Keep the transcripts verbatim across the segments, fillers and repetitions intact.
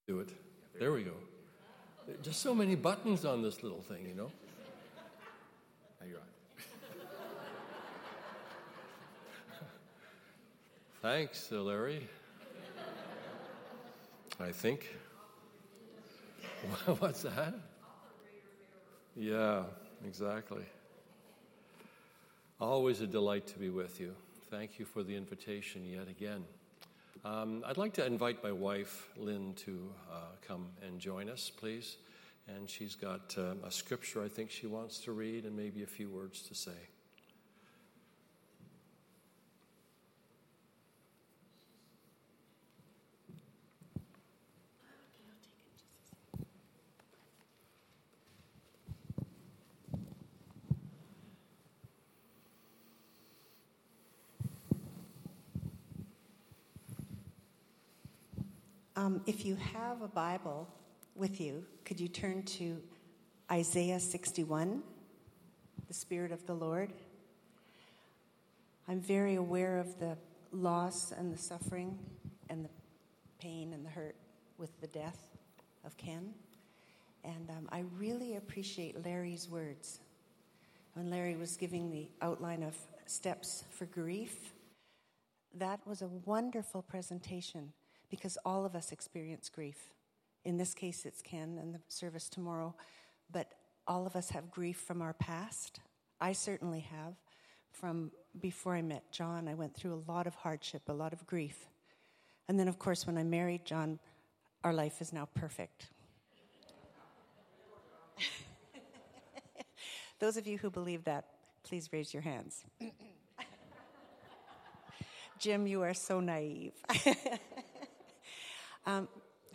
Do it. There we go. Just so many buttons on this little thing, you know. Now you're on. Thanks, uh, Larry. I think. What's that? Yeah, exactly. Always a delight to be with you. Thank you for the invitation yet again. Um, I'd like to invite my wife, Lynn, to uh, come and join us, please. And she's got uh, a scripture I think she wants to read and maybe a few words to say. Um, if you have a Bible with you, could you turn to Isaiah sixty-one, the Spirit of the Lord? I'm very aware of the loss and the suffering and the pain and the hurt with the death of Ken. And um, I really appreciate Larry's words. When Larry was giving the outline of steps for grief, that was a wonderful presentation. Because all of us experience grief. In this case, it's Ken and the service tomorrow. But all of us have grief from our past. I certainly have. From before I met John, I went through a lot of hardship, a lot of grief. And then, of course, when I married John, our life is now perfect. Those of you who believe that, please raise your hands. Jim, you are so naive. Um,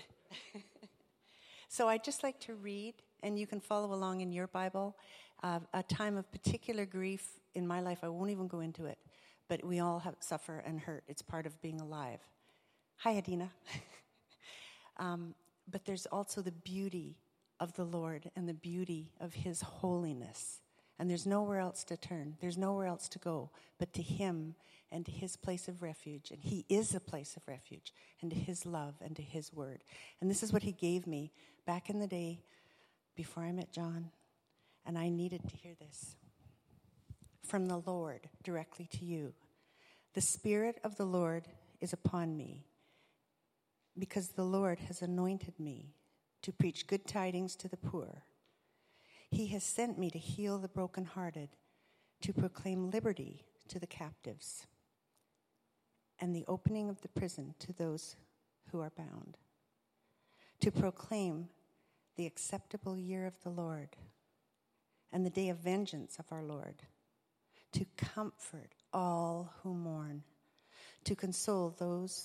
so I'd just like to read, and you can follow along in your Bible, uh, a time of particular grief in my life. I won't even go into it, but we all have suffer and hurt. It's part of being alive. Hi, Adina. um, but there's also the beauty of the Lord and the beauty of His holiness. And there's nowhere else to turn. There's nowhere else to go but to Him and to His place of refuge. And He is a place of refuge, and to His love and to His word. And this is what He gave me back in the day before I met John. And I needed to hear this. From the Lord, directly to you. The Spirit of the Lord is upon me, because the Lord has anointed me to preach good tidings to the poor. He has sent me to heal the brokenhearted, to proclaim liberty to the captives, and the opening of the prison to those who are bound, to proclaim the acceptable year of the Lord and the day of vengeance of our Lord, to comfort all who mourn, to console those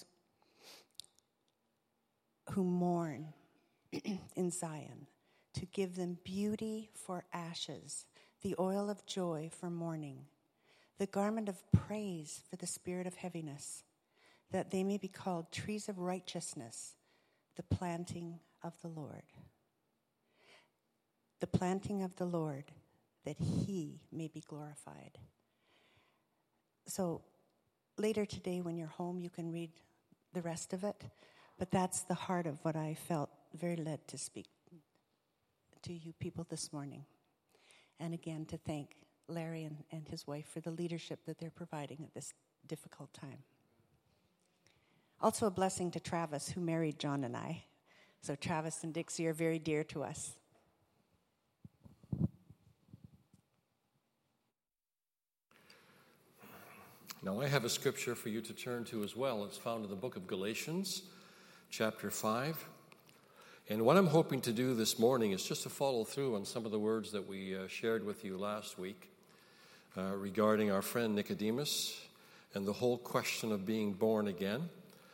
who mourn in Zion, to give them beauty for ashes, the oil of joy for mourning, the garment of praise for the spirit of heaviness, that they may be called trees of righteousness, the planting of the Lord. The planting of the Lord, that He may be glorified. So later today when you're home, you can read the rest of it, but that's the heart of what I felt very led to speak to you people this morning. And again, to thank Larry and, and his wife for the leadership that they're providing at this difficult time. Also a blessing to Travis, who married John and I. So Travis and Dixie are very dear to us. Now I have a scripture for you to turn to as well. It's found in the book of Galatians, chapter five. And what I'm hoping to do this morning is just to follow through on some of the words that we uh, shared with you last week uh, regarding our friend Nicodemus and the whole question of being born again.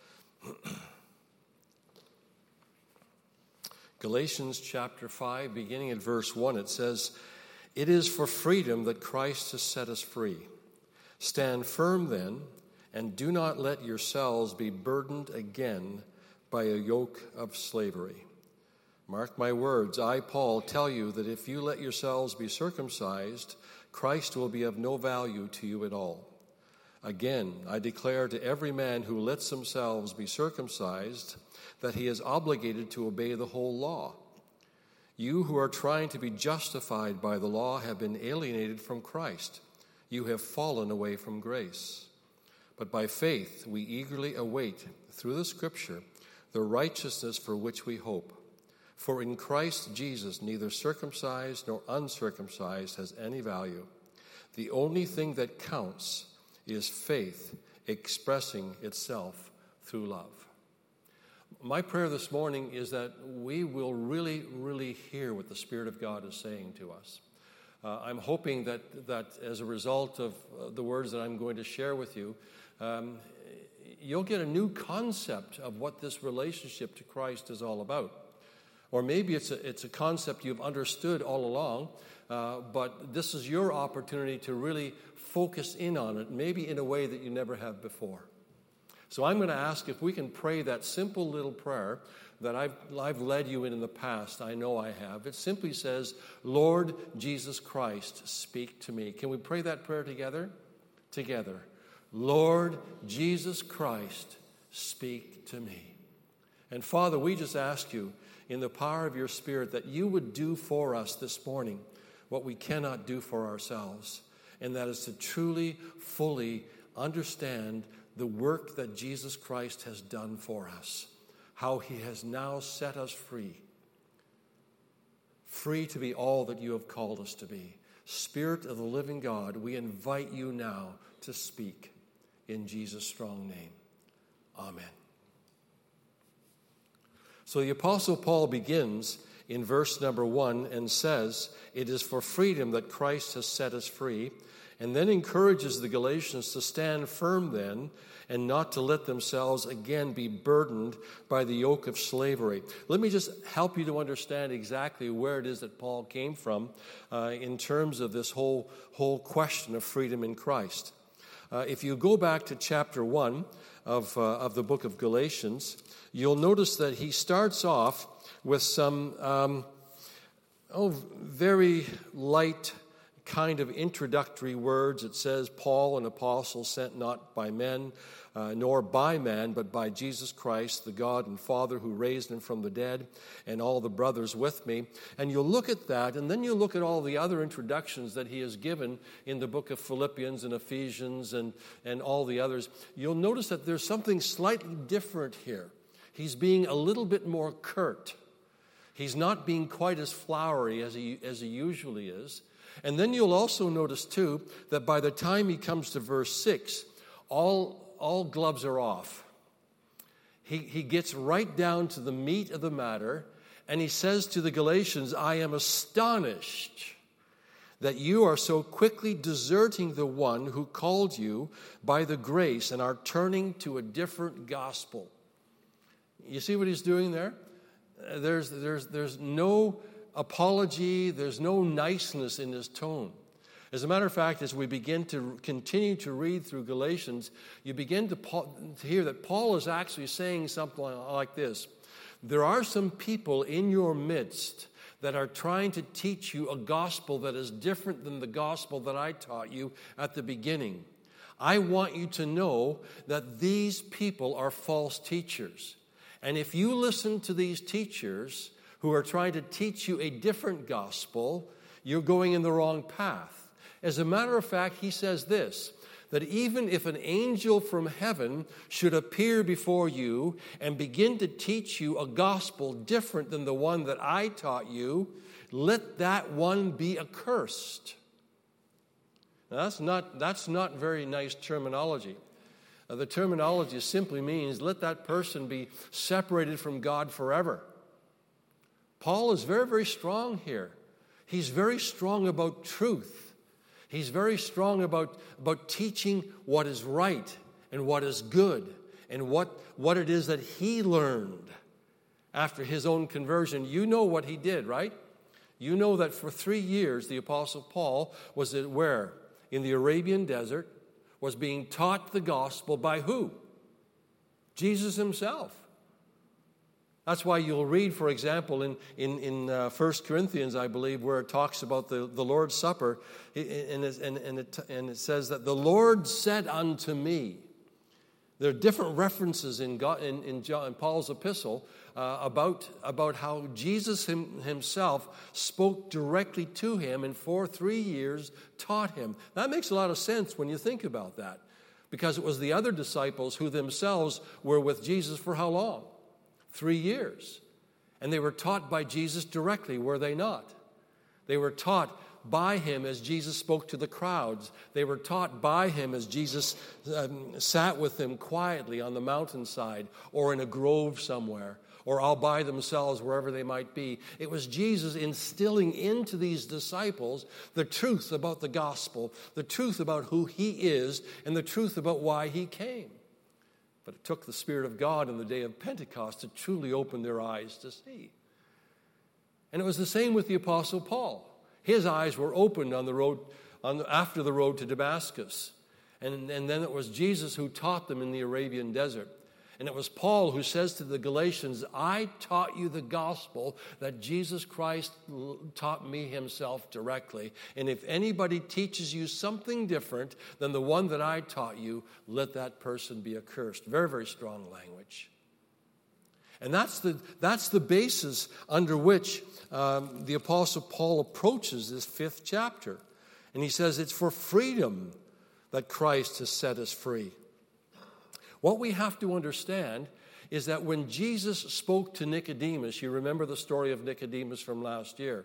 Galatians chapter five, beginning at verse one, it says, "It is for freedom that Christ has set us free. Stand firm then, and do not let yourselves be burdened again by a yoke of slavery. Mark my words, I, Paul, tell you that if you let yourselves be circumcised, Christ will be of no value to you at all. Again, I declare to every man who lets himself be circumcised that he is obligated to obey the whole law. You who are trying to be justified by the law have been alienated from Christ. You have fallen away from grace. But by faith we eagerly await, through the Scripture, the righteousness for which we hope. For in Christ Jesus neither circumcised nor uncircumcised has any value. The only thing that counts is faith expressing itself through love. My prayer this morning is that we will really, really hear what the Spirit of God is saying to us. Uh, I'm hoping that, that as a result of uh, the words that I'm going to share with you, um, you'll get a new concept of what this relationship to Christ is all about. Or maybe it's a, it's a concept you've understood all along, uh, but this is your opportunity to really focus in on it, maybe in a way that you never have before. So I'm going to ask if we can pray that simple little prayer that I've, I've led you in in the past. I know I have. It simply says, Lord Jesus Christ, speak to me. Can we pray that prayer together? Together. Lord Jesus Christ, speak to me. And Father, we just ask you in the power of your Spirit that you would do for us this morning what we cannot do for ourselves. And that is to truly, fully understand the work that Jesus Christ has done for us. How he has now set us free. Free to be all that you have called us to be. Spirit of the living God, we invite you now to speak in Jesus' strong name. Amen. So the Apostle Paul begins in verse number one and says, it is for freedom that Christ has set us free, and then encourages the Galatians to stand firm then and not to let themselves again be burdened by the yoke of slavery. Let me just help you to understand exactly where it is that Paul came from uh, in terms of this whole, whole question of freedom in Christ. Uh, if you go back to chapter one of, uh, of the book of Galatians, you'll notice that he starts off with some um, oh, very light kind of introductory words. It says, Paul, an apostle sent not by men, uh, nor by man, but by Jesus Christ, the God and Father who raised him from the dead, and all the brothers with me. And you'll look at that, and then you look at all the other introductions that he has given in the book of Philippians and Ephesians and, and all the others. You'll notice that there's something slightly different here. He's being a little bit more curt. He's not being quite as flowery as he, as he usually is. And then you'll also notice, too, that by the time he comes to verse six, all, all gloves are off. He, he gets right down to the meat of the matter, and he says to the Galatians, I am astonished that you are so quickly deserting the one who called you by the grace and are turning to a different gospel. You see what he's doing there? There's, there's, there's no apology, there's no niceness in his tone. As a matter of fact, as we begin to continue to read through Galatians, you begin to, to hear that Paul is actually saying something like this. There are some people in your midst that are trying to teach you a gospel that is different than the gospel that I taught you at the beginning. I want you to know that these people are false teachers. And if you listen to these teachers who are trying to teach you a different gospel, you're going in the wrong path. As a matter of fact, he says this, that even if an angel from heaven should appear before you and begin to teach you a gospel different than the one that I taught you, let that one be accursed. Now, that's not, that's not very nice terminology. Uh, the terminology simply means let that person be separated from God forever. Paul is very, very strong here. He's very strong about truth. He's very strong about, about teaching what is right and what is good and what, what it is that he learned after his own conversion. You know what he did, right? You know that for three years the Apostle Paul was at where? In the Arabian desert, was being taught the gospel by who? Jesus himself. That's why you'll read, for example, in, in, in uh, First Corinthians, I believe, where it talks about the, the Lord's Supper, and it, and, and, it, and it says that the Lord said unto me. There are different references in, God, in, in, John, in Paul's epistle uh, about, about how Jesus him, himself spoke directly to him and for three years taught him. That makes a lot of sense when you think about that, because it was the other disciples who themselves were with Jesus for how long? Three years. And they were taught by Jesus directly, were they not? They were taught by him as Jesus spoke to the crowds. They were taught by him as Jesus um, sat with them quietly on the mountainside or in a grove somewhere or all by themselves wherever they might be. It was Jesus instilling into these disciples the truth about the gospel, the truth about who he is, and the truth about why he came. But it took the Spirit of God in the day of Pentecost to truly open their eyes to see. And it was the same with the Apostle Paul. His eyes were opened on the road, on the, after the road to Damascus. And, and then it was Jesus who taught them in the Arabian desert. And it was Paul who says to the Galatians, I taught you the gospel that Jesus Christ taught me himself directly. And if anybody teaches you something different than the one that I taught you, let that person be accursed. Very, very strong language. And that's the, that's the basis under which um, the Apostle Paul approaches this fifth chapter. And he says it's for freedom that Christ has set us free. What we have to understand is that when Jesus spoke to Nicodemus, you remember the story of Nicodemus from last year.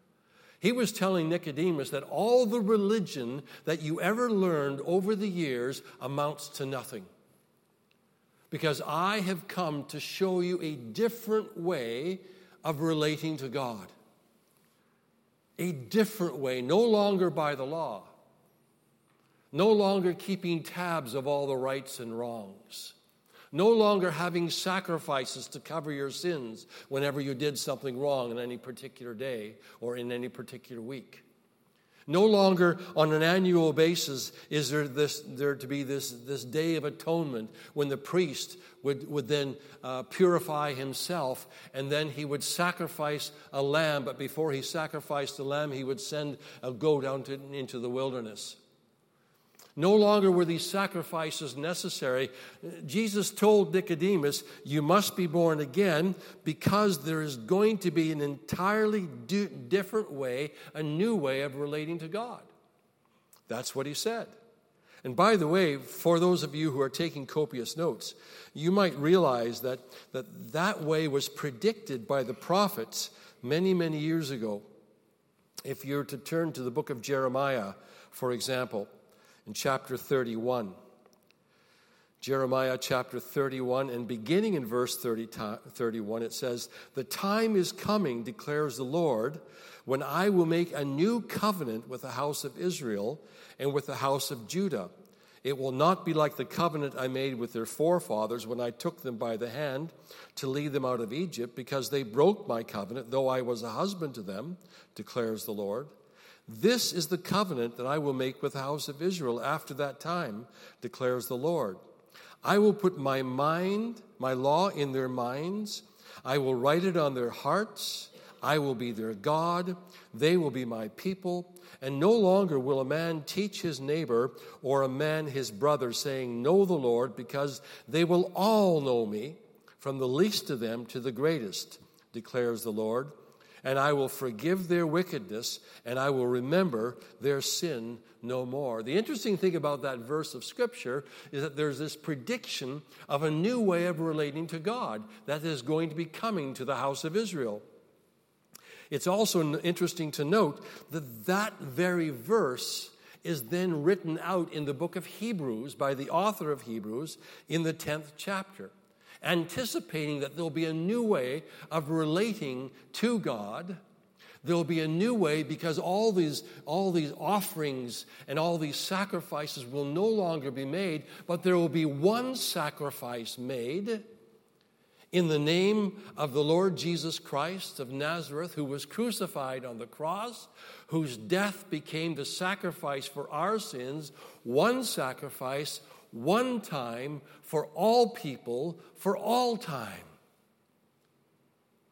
He was telling Nicodemus that all the religion that you ever learned over the years amounts to nothing. Because I have come to show you a different way of relating to God. A different way, no longer by the law. No longer keeping tabs of all the rights and wrongs. No longer having sacrifices to cover your sins whenever you did something wrong in any particular day or in any particular week. No longer on an annual basis is there this there to be this, this day of atonement when the priest would, would then uh, purify himself, and then he would sacrifice a lamb, but before he sacrificed the lamb, he would send a goat out to, into the wilderness. No longer were these sacrifices necessary. Jesus told Nicodemus, you must be born again because there is going to be an entirely do- different way, a new way of relating to God. That's what he said. And by the way, for those of you who are taking copious notes, you might realize that that, that way was predicted by the prophets many, many years ago. If you're to turn to the book of Jeremiah, for example, in chapter thirty-one. Jeremiah chapter thirty-one, and beginning in verse thirty, thirty-one, it says, the time is coming, declares the Lord, when I will make a new covenant with the house of Israel and with the house of Judah. It will not be like the covenant I made with their forefathers when I took them by the hand to lead them out of Egypt, because they broke my covenant, though I was a husband to them, declares the Lord. This is the covenant that I will make with the house of Israel after that time, declares the Lord. I will put my mind, my law in their minds. I will write it on their hearts. I will be their God. They will be my people. And no longer will a man teach his neighbor or a man his brother, saying, know the Lord, because they will all know me, from the least of them to the greatest, declares the Lord. And I will forgive their wickedness, and I will remember their sin no more. The interesting thing about that verse of Scripture is that there's this prediction of a new way of relating to God that is going to be coming to the house of Israel. It's also interesting to note that that very verse is then written out in the book of Hebrews by the author of Hebrews in the tenth chapter, anticipating that there'll be a new way of relating to God. There'll be a new way because all these, all these offerings and all these sacrifices will no longer be made, but there will be one sacrifice made in the name of the Lord Jesus Christ of Nazareth, who was crucified on the cross, whose death became the sacrifice for our sins, one sacrifice, one time, for all people, for all time.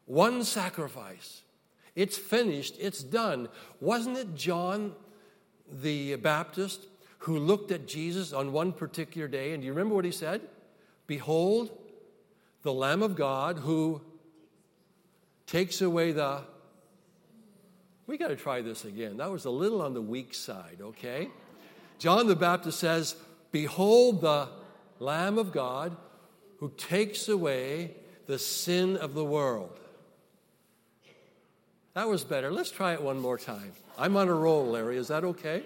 One sacrifice. It's finished. It's done. Wasn't it John the Baptist who looked at Jesus on one particular day? And do you remember what he said? Behold, the Lamb of God who takes away the... We got to try this again. That was a little on the weak side, okay? John the Baptist says, behold the Lamb of God who takes away the sin of the world. That was better. Let's try it one more time. I'm on a roll, Larry. Is that okay?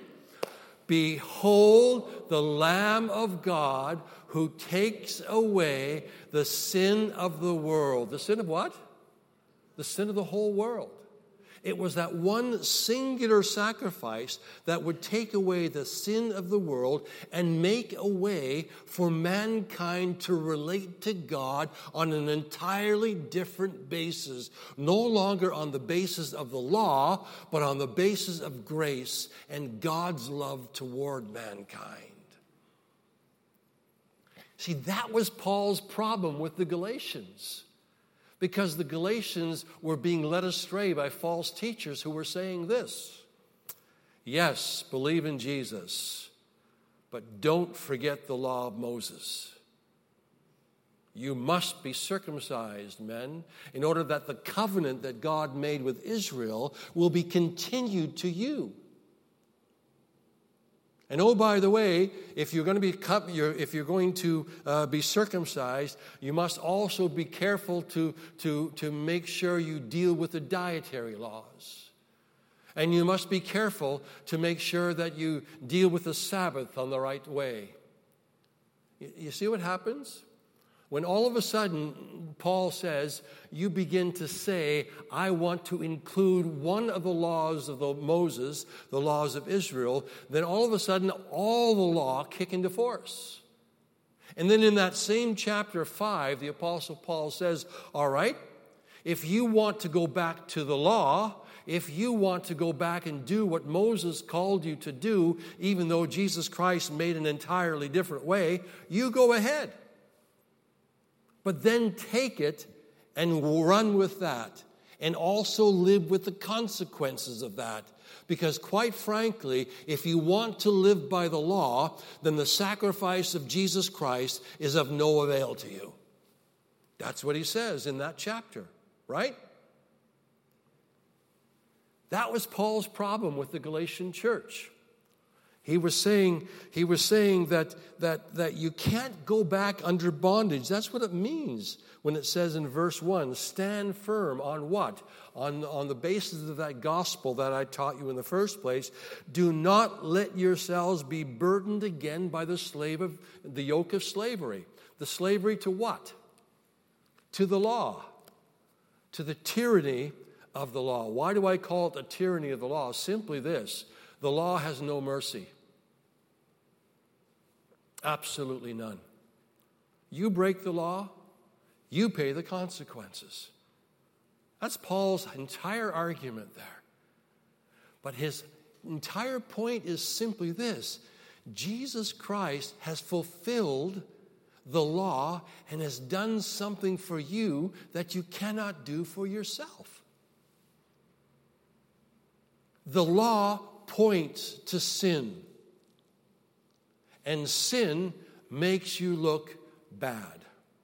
Behold the Lamb of God who takes away the sin of the world. The sin of what? The sin of the whole world. It was that one singular sacrifice that would take away the sin of the world and make a way for mankind to relate to God on an entirely different basis. No longer on the basis of the law, but on the basis of grace and God's love toward mankind. See, that was Paul's problem with the Galatians. Because the Galatians were being led astray by false teachers who were saying this. Yes, believe in Jesus, but don't forget the law of Moses. You must be circumcised, men, in order that the covenant that God made with Israel will be continued to you. And oh, by the way, if you're going to be if you're going to uh, be circumcised, you must also be careful to to to make sure you deal with the dietary laws, and you must be careful to make sure that you deal with the Sabbath on the right way. You, you see what happens? When all of a sudden, Paul says, you begin to say, I want to include one of the laws of the Moses, the laws of Israel, then all of a sudden, all the law kick into force. And then in that same chapter five, the Apostle Paul says, all right, if you want to go back to the law, if you want to go back and do what Moses called you to do, even though Jesus Christ made an entirely different way, you go ahead. But then take it and run with that, and also live with the consequences of that. Because quite frankly, if you want to live by the law, then the sacrifice of Jesus Christ is of no avail to you. That's what he says in that chapter, right? That was Paul's problem with the Galatian church. He was saying, he was saying that, that, that you can't go back under bondage. That's what it means when it says in verse one, stand firm on what? On, on the basis of that gospel that I taught you in the first place. Do not let yourselves be burdened again by the slave of the yoke of slavery. The slavery to what? To the law. To the tyranny of the law. Why do I call it the tyranny of the law? Simply this. The law has no mercy. Absolutely none. You break the law, you pay the consequences. That's Paul's entire argument there. But his entire point is simply this. Jesus Christ has fulfilled the law and has done something for you that you cannot do for yourself. The law points to sin. And sin makes you look bad.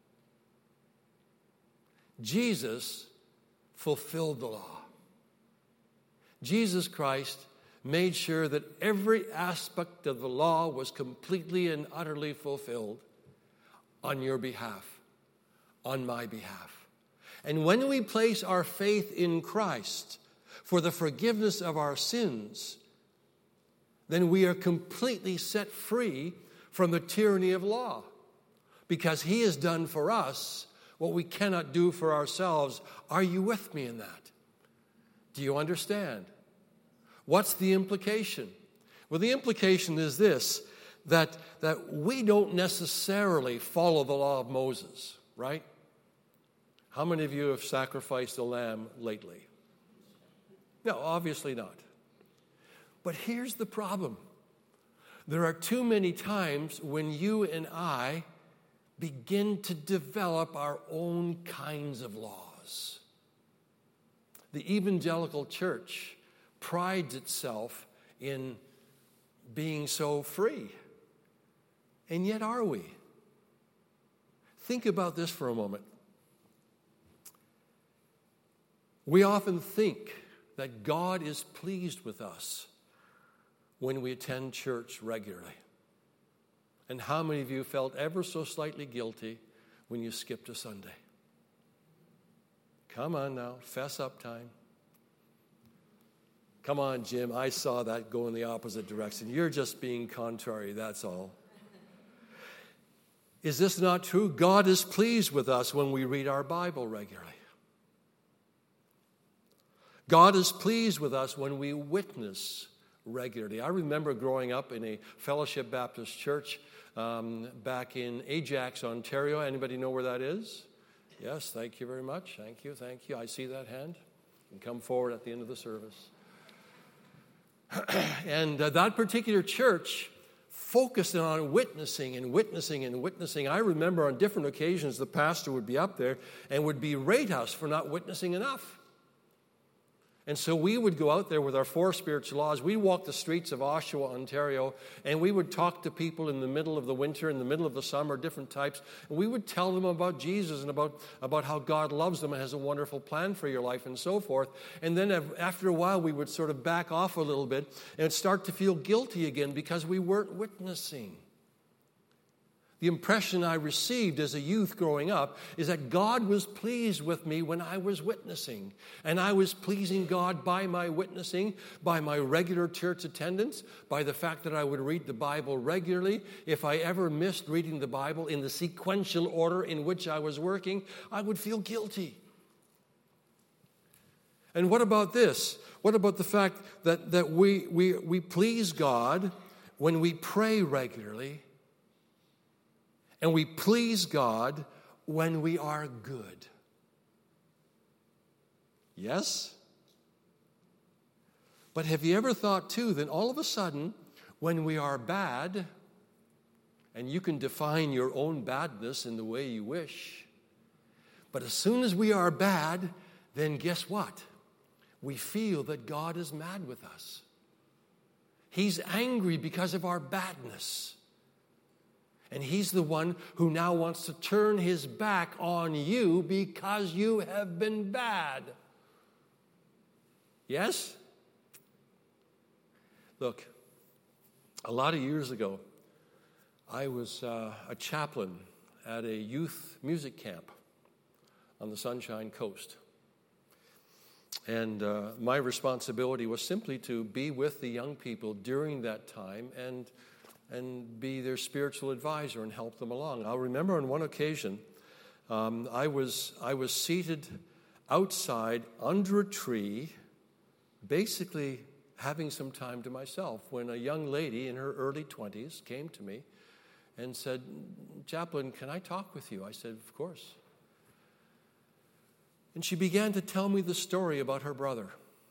Jesus fulfilled the law. Jesus Christ made sure that every aspect of the law was completely and utterly fulfilled on your behalf, on my behalf. And when we place our faith in Christ for the forgiveness of our sins, then we are completely set free from the tyranny of law, because he has done for us what we cannot do for ourselves. Are you with me in that? Do you understand? What's the implication? Well, the implication is this, that, that we don't necessarily follow the law of Moses, right? How many of you have sacrificed a lamb lately? No, obviously not. But here's the problem. There are too many times when you and I begin to develop our own kinds of laws. The evangelical church prides itself in being so free. And yet are we? Think about this for a moment. We often think that God is pleased with us when we attend church regularly. And how many of you felt ever so slightly guilty when you skipped a Sunday? Come on now, fess up time. Come on, Jim, I saw that go in the opposite direction. You're just being contrary, that's all. Is this not true? God is pleased with us when we read our Bible regularly. God is pleased with us when we witness regularly. I remember growing up in a Fellowship Baptist church um, back in Ajax, Ontario. Anybody know where that is? Yes, thank you very much. Thank you, thank you. I see that hand. You can come forward at the end of the service. And uh, that particular church focused on witnessing and witnessing and witnessing. I remember on different occasions the pastor would be up there and would berate us for not witnessing enough. And so we would go out there with our four spiritual laws. We'd walk the streets of Oshawa, Ontario, and we would talk to people in the middle of the winter, in the middle of the summer, different types. And we would tell them about Jesus and about, about how God loves them and has a wonderful plan for your life and so forth. And then after a while, we would sort of back off a little bit and start to feel guilty again because we weren't witnessing. The impression I received as a youth growing up is that God was pleased with me when I was witnessing. And I was pleasing God by my witnessing, by my regular church attendance, by the fact that I would read the Bible regularly. If I ever missed reading the Bible in the sequential order in which I was working, I would feel guilty. And what about this? What about the fact that, that we, we, we please God when we pray regularly? And we please God when we are good. Yes? But have you ever thought, too, that all of a sudden, when we are bad, and you can define your own badness in the way you wish, but as soon as we are bad, then guess what? We feel that God is mad with us. He's angry because of our badness. And he's the one who now wants to turn his back on you because you have been bad. Yes? Look, a lot of years ago, I was uh, a chaplain at a youth music camp on the Sunshine Coast. And uh, my responsibility was simply to be with the young people during that time and and be their spiritual advisor and help them along. I'll remember on one occasion, um, I was I was seated outside under a tree, basically having some time to myself, when a young lady in her early twenties came to me and said, "Chaplain, can I talk with you?" I said, "Of course." And she began to tell me the story about her brother,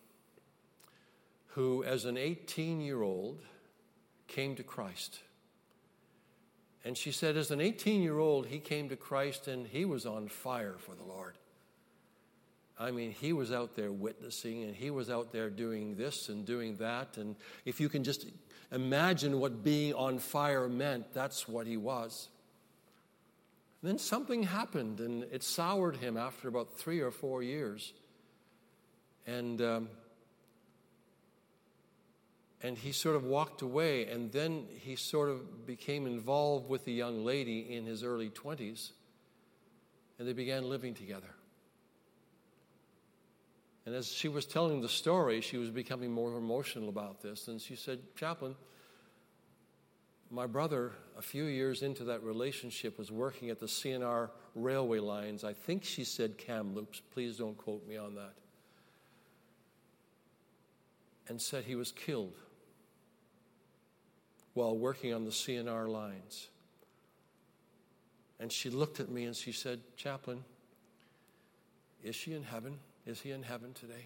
who as an eighteen-year-old came to Christ. And she said, as an eighteen-year-old, he came to Christ and he was on fire for the Lord. I mean, he was out there witnessing and he was out there doing this and doing that. And if you can just imagine what being on fire meant, that's what he was. And then something happened and it soured him after about three or four years. And um, And he sort of walked away, and then he sort of became involved with a young lady in his early twenties, and they began living together. And as she was telling the story, she was becoming more emotional about this, and she said, "Chaplain, my brother, a few years into that relationship, was working at the C N R railway lines. I think she said Kamloops. Please don't quote me on that. And said he was killed while working on the C N R lines. And she looked at me and she said, "Chaplain, is she in heaven? Is he in heaven today?"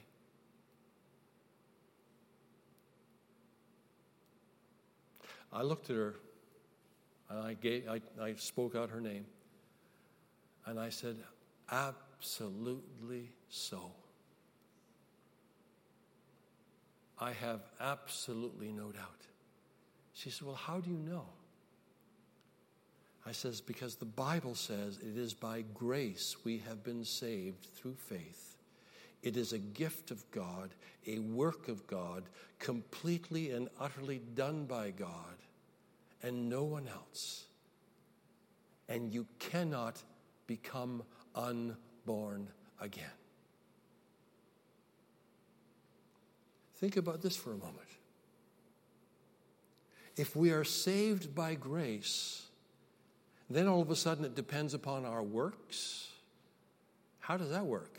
I looked at her and I, gave, I, I spoke out her name. And I said, "Absolutely so." I have absolutely no doubt. She said, well, how do you know? I says, because the Bible says it is by grace we have been saved through faith. It is a gift of God, a work of God, completely and utterly done by God and no one else. And you cannot become unborn again. Think about this for a moment. If we are saved by grace, then all of a sudden it depends upon our works. How does that work?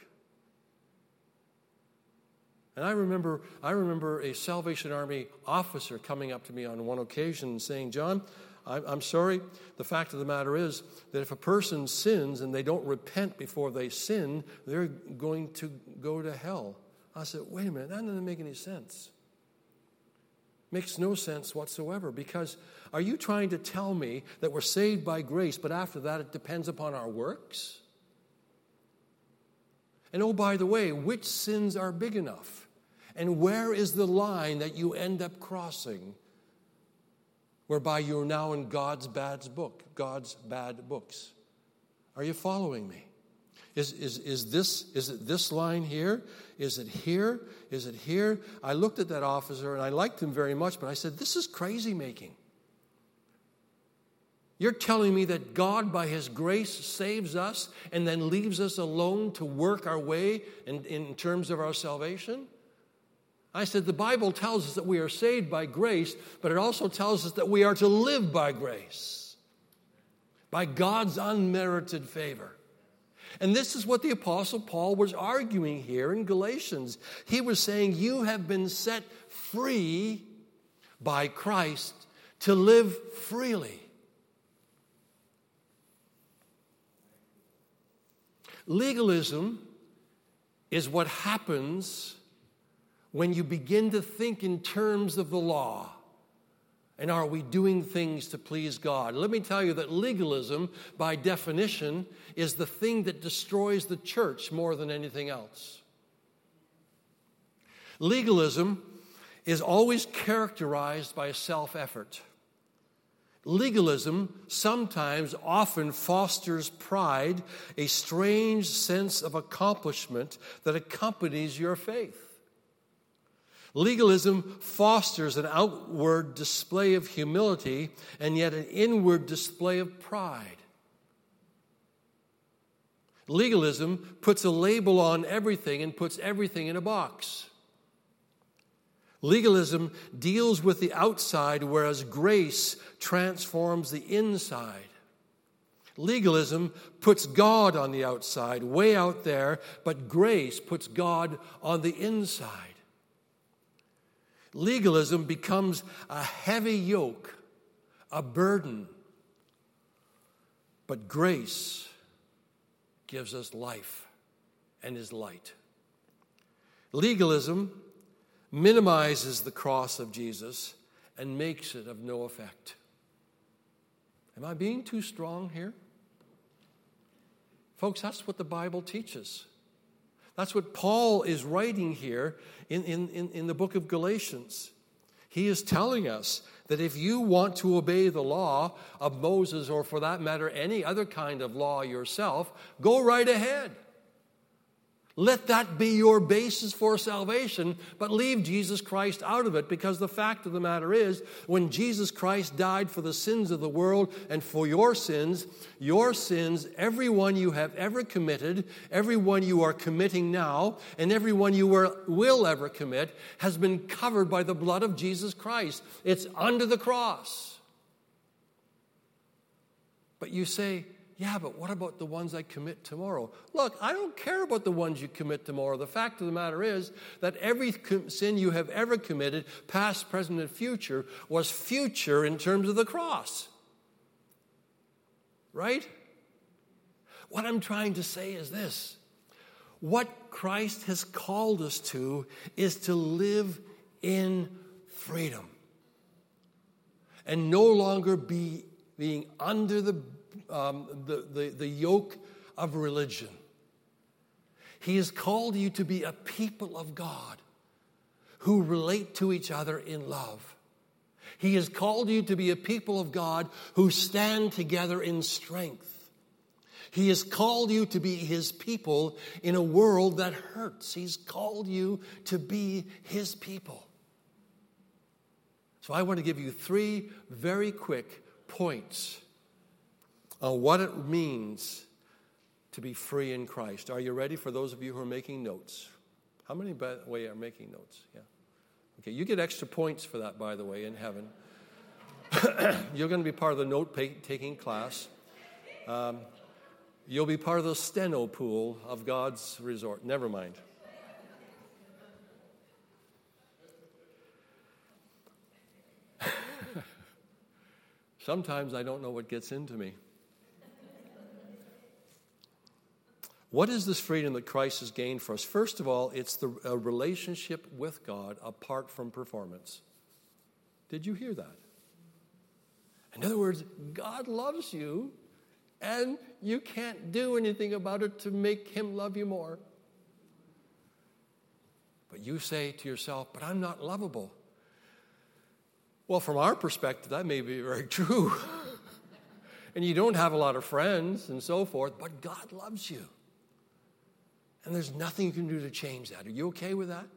And I remember, I remember a Salvation Army officer coming up to me on one occasion and saying, John, I'm sorry, the fact of the matter is that if a person sins and they don't repent before they sin, they're going to go to hell. I said, wait a minute, that doesn't make any sense. Makes no sense whatsoever, because are you trying to tell me that we're saved by grace, but after that it depends upon our works? And oh, by the way, which sins are big enough? And where is the line that you end up crossing whereby you're now in God's bad book, God's bad books? Are you following me? Is, is, is this, is it this line here? Is it here? Is it here? I looked at that officer and I liked him very much, but I said, this is crazy making. You're telling me that God, by His grace, saves us and then leaves us alone to work our way in, in terms of our salvation? I said, the Bible tells us that we are saved by grace, but it also tells us that we are to live by grace, by God's unmerited favor. And this is what the Apostle Paul was arguing here in Galatians. He was saying, you have been set free by Christ to live freely. Legalism is what happens when you begin to think in terms of the law. And are we doing things to please God? Let me tell you that legalism, by definition, is the thing that destroys the church more than anything else. Legalism is always characterized by self-effort. Legalism sometimes, often fosters pride, a strange sense of accomplishment that accompanies your faith. Legalism fosters an outward display of humility and yet an inward display of pride. Legalism puts a label on everything and puts everything in a box. Legalism deals with the outside, whereas grace transforms the inside. Legalism puts God on the outside, way out there, but grace puts God on the inside. Legalism becomes a heavy yoke, a burden. But grace gives us life and is light. Legalism minimizes the cross of Jesus and makes it of no effect. Am I being too strong here? Folks, that's what the Bible teaches. That's what Paul is writing here in, in, in, in the book of Galatians. He is telling us that if you want to obey the law of Moses, or for that matter, any other kind of law yourself, go right ahead. Let that be your basis for salvation, but leave Jesus Christ out of it, because the fact of the matter is, when Jesus Christ died for the sins of the world and for your sins, your sins, every one you have ever committed, every one you are committing now, and every one you are, will ever commit, has been covered by the blood of Jesus Christ. It's under the cross. But you say, yeah, but what about the ones I commit tomorrow? Look, I don't care about the ones you commit tomorrow. The fact of the matter is that every sin you have ever committed, past, present, and future, was future in terms of the cross. Right? What I'm trying to say is this. What Christ has called us to is to live in freedom and no longer be being under the Um, the, the, the yoke of religion. He has called you to be a people of God who relate to each other in love. He has called you to be a people of God who stand together in strength. He has called you to be his people in a world that hurts. He's called you to be his people. So I want to give you three very quick points on what it means to be free in Christ. Are you ready for those of you who are making notes? How many, by the way, are making notes? Yeah. Okay, you get extra points for that, by the way, in heaven. You're going to be part of the note-taking class. Um, you'll be part of the steno pool of God's resort. Never mind. Sometimes I don't know what gets into me. What is this freedom that Christ has gained for us? First of all, it's the a relationship with God apart from performance. Did you hear that? In other words, God loves you, and you can't do anything about it to make him love you more. But you say to yourself, but I'm not lovable. Well, from our perspective, that may be very true. And you don't have a lot of friends and so forth, but God loves you. And there's nothing you can do to change that. Are you okay with that?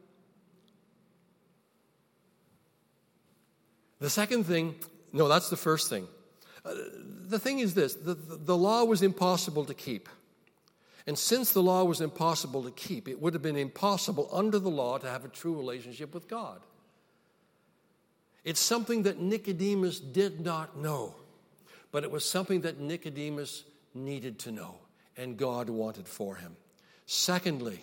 The second thing, no, that's the first thing. Uh, the thing is this, the, the, the law was impossible to keep. And since the law was impossible to keep, it would have been impossible under the law to have a true relationship with God. It's something that Nicodemus did not know, but it was something that Nicodemus needed to know, and God wanted for him. Secondly,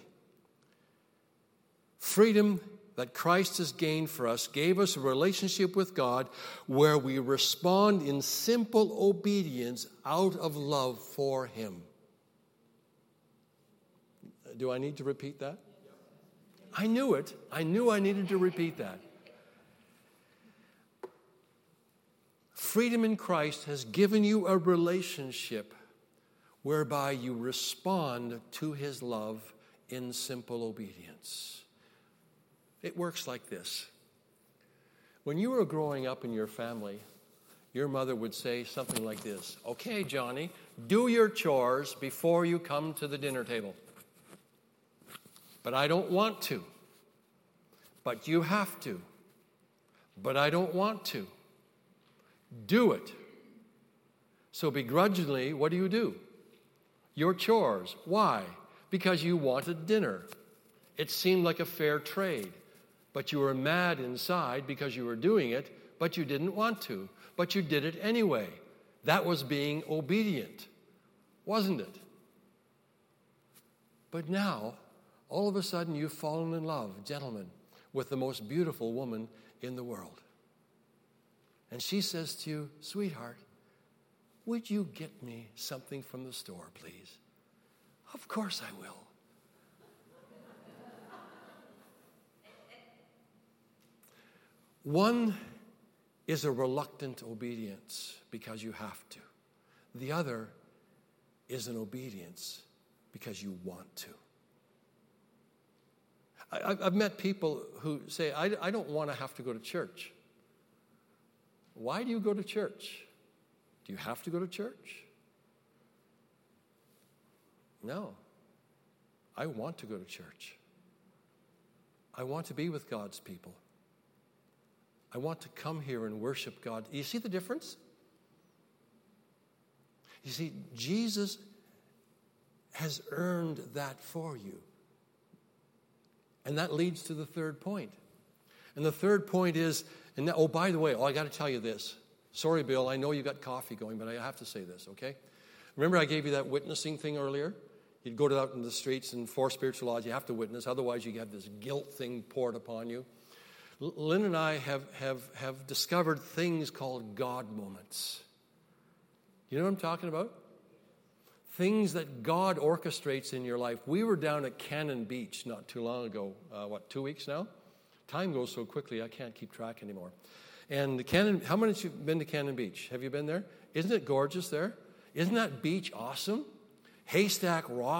freedom that Christ has gained for us gave us a relationship with God where we respond in simple obedience out of love for him. Do I need to repeat that? I knew it. I knew I needed to repeat that. Freedom in Christ has given you a relationship whereby you respond to his love in simple obedience. It works like this. When you were growing up in your family, your mother would say something like this, okay, Johnny, do your chores before you come to the dinner table. But I don't want to. But you have to. But I don't want to. Do it. So begrudgingly, what do you do? Your chores. Why? Because you wanted dinner. It seemed like a fair trade. But you were mad inside because you were doing it, but you didn't want to. But you did it anyway. That was being obedient, wasn't it? But now, all of a sudden, you've fallen in love, gentlemen, with the most beautiful woman in the world. And she says to you, sweetheart, would you get me something from the store, please? Of course I will. One is a reluctant obedience because you have to. The other is an obedience because you want to. I, I've met people who say, I, I don't want to have to go to church. Why do you go to church? Do you have to go to church? No. I want to go to church. I want to be with God's people. I want to come here and worship God. You see the difference? You see, Jesus has earned that for you. And that leads to the third point. And the third point is, and now, oh, by the way, oh, I got to tell you this. Sorry, Bill, I know you got coffee going, but I have to say this, okay? Remember I gave you that witnessing thing earlier? You'd go out in the streets and for spiritual laws, you have to witness. Otherwise, you have this guilt thing poured upon you. Lynn and I have, have, have discovered things called God moments. You know what I'm talking about? Things that God orchestrates in your life. We were down at Cannon Beach not too long ago. Uh, what, two weeks now? Time goes so quickly, I can't keep track anymore. And the Cannon, how many of you have been to Cannon Beach? Have you been there? Isn't it gorgeous there? Isn't that beach awesome? Haystack Rock. You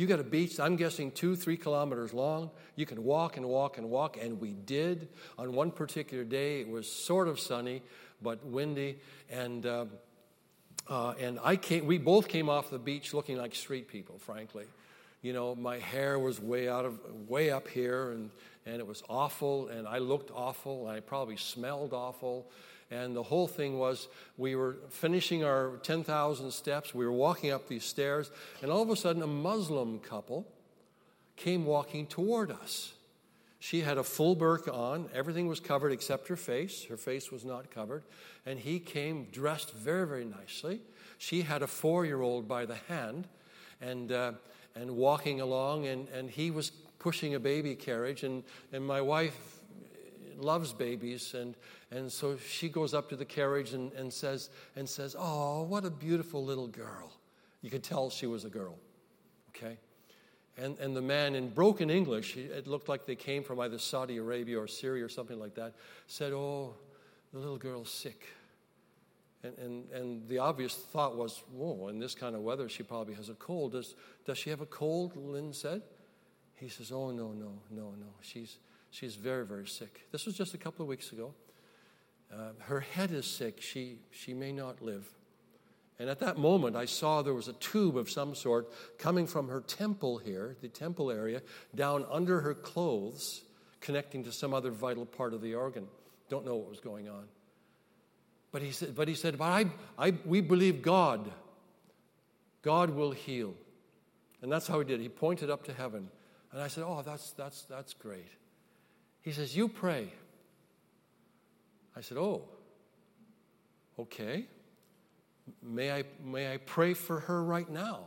You got a beach, I'm guessing two, three kilometers long. You can walk and walk and walk, and we did. On one particular day, it was sort of sunny, but windy, and uh, uh, and I came. We both came off the beach looking like street people, frankly. You know, my hair was way out of, way up here, and and it was awful, and I looked awful, and I probably smelled awful. And the whole thing was, we were finishing our ten thousand steps. We were walking up these stairs, and all of a sudden, a Muslim couple came walking toward us. She had a full burqa on. Everything was covered except her face. Her face was not covered. And he came dressed very, very nicely. She had a four-year-old by the hand, and uh, and walking along, and, and he was pushing a baby carriage, and, and my wife loves babies, and and so she goes up to the carriage and, and says, and says, "Oh, what a beautiful little girl." You could tell she was a girl, okay? And and the man, in broken English, it looked like they came from either Saudi Arabia or Syria or something like that, said, "Oh, the little girl's sick." And and and the obvious thought was, "Whoa, in this kind of weather, she probably has a cold. Does does she have a cold?" Lynn said. He says, "Oh, no, no, no, no. She's she's very, very sick." This was just a couple of weeks ago. Uh, her head is sick. She she may not live. And at that moment, I saw there was a tube of some sort coming from her temple here, the temple area, down under her clothes, connecting to some other vital part of the organ. Don't know what was going on. But he said, but he said, but I, I, we believe God. God will heal. And that's how he did. He pointed up to heaven. And I said, oh, that's that's that's great. He says, you pray. I said, oh, okay. May I may I pray for her right now?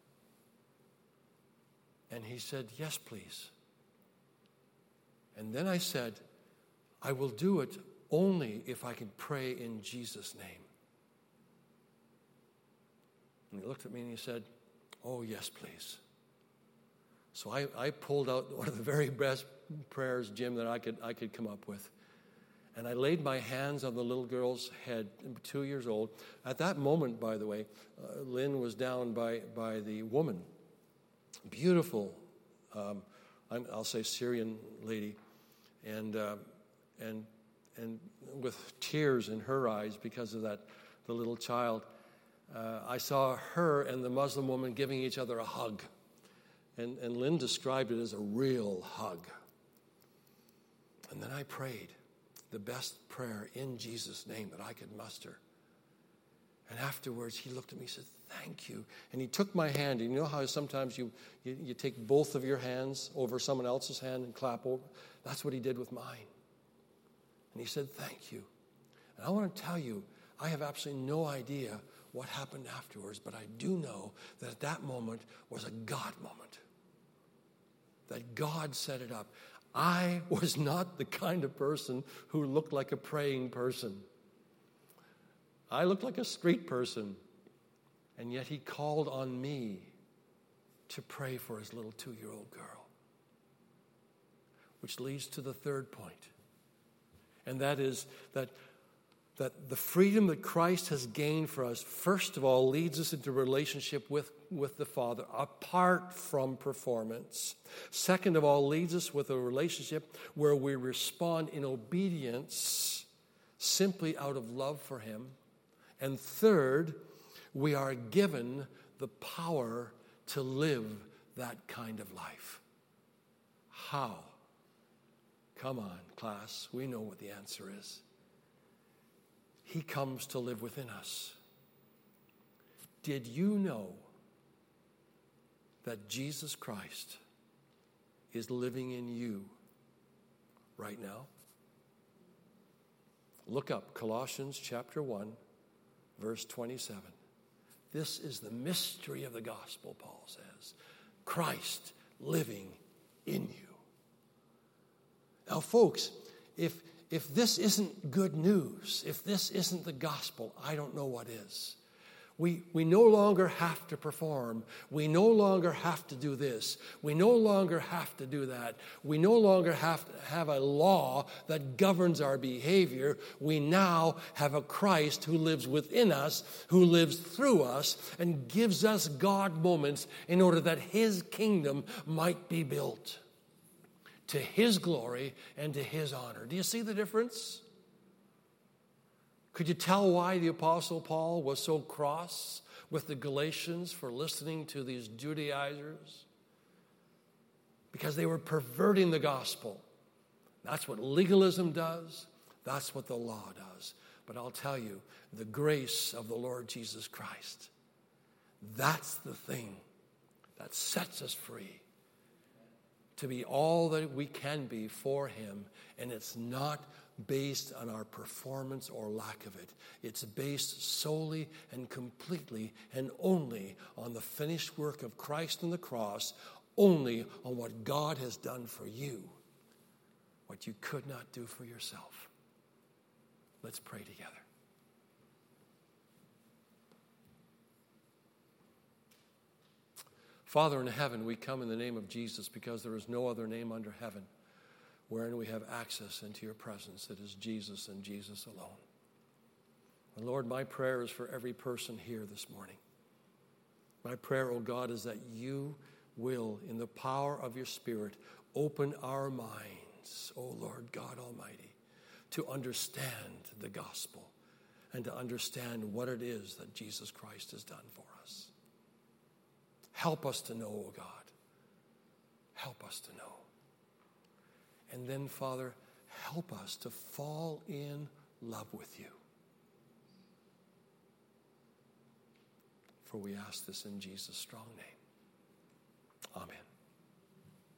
And he said, yes, please. And then I said, I will do it only if I can pray in Jesus' name. And he looked at me and he said, oh, yes, please. So I, I pulled out one of the very best prayers, Jim, that I could I could come up with. And I laid my hands on the little girl's head, two years old. At that moment, by the way, uh, Lynn was down by, by the woman. Beautiful, um, I'm, I'll say Syrian lady. And uh, and and with tears in her eyes because of that, the little child. Uh, I saw her and the Muslim woman giving each other a hug. And, and Lynn described it as a real hug. And then I prayed the best prayer in Jesus' name that I could muster. And afterwards, he looked at me and said, thank you. And he took my hand. And you know how sometimes you, you, you take both of your hands over someone else's hand and clap over? That's what he did with mine. And he said, thank you. And I want to tell you, I have absolutely no idea what happened afterwards, but I do know that at that moment was a God moment. That God set it up. I was not the kind of person who looked like a praying person. I looked like a street person. And yet he called on me to pray for his little two-year-old girl. Which leads to the third point. And that is that, that the freedom that Christ has gained for us, first of all, leads us into a relationship with, with the Father, apart from performance. Second of all, leads us with a relationship where we respond in obedience, simply out of love for him. And third, we are given the power to live that kind of life. How? Come on, class. We know what the answer is. He comes to live within us. Did you know that Jesus Christ is living in you right now? Look up Colossians chapter one, verse twenty-seven. This is the mystery of the gospel, Paul says. Christ living in you. Now, folks, if if this isn't good news, if this isn't the gospel, I don't know what is. We, we no longer have to perform. We no longer have to do this. We no longer have to do that. We no longer have to have a law that governs our behavior. We now have a Christ who lives within us, who lives through us, and gives us God moments in order that his kingdom might be built to his glory and to his honor. Do you see the difference? Could you tell why the Apostle Paul was so cross with the Galatians for listening to these Judaizers? Because they were perverting the gospel. That's what legalism does. That's what the law does. But I'll tell you, the grace of the Lord Jesus Christ, that's the thing that sets us free to be all that we can be for him. And it's not based on our performance or lack of it. It's based solely and completely and only on the finished work of Christ on the cross, only on what God has done for you, what you could not do for yourself. Let's pray together. Father in heaven, we come in the name of Jesus because there is no other name under heaven wherein we have access into your presence. It is Jesus and Jesus alone. And Lord, my prayer is for every person here this morning. My prayer, oh God, is that you will, in the power of your Spirit, open our minds, oh Lord God Almighty, to understand the gospel and to understand what it is that Jesus Christ has done for us. Help us to know, oh God. Help us to know. And then, Father, help us to fall in love with you. For we ask this in Jesus' strong name. Amen.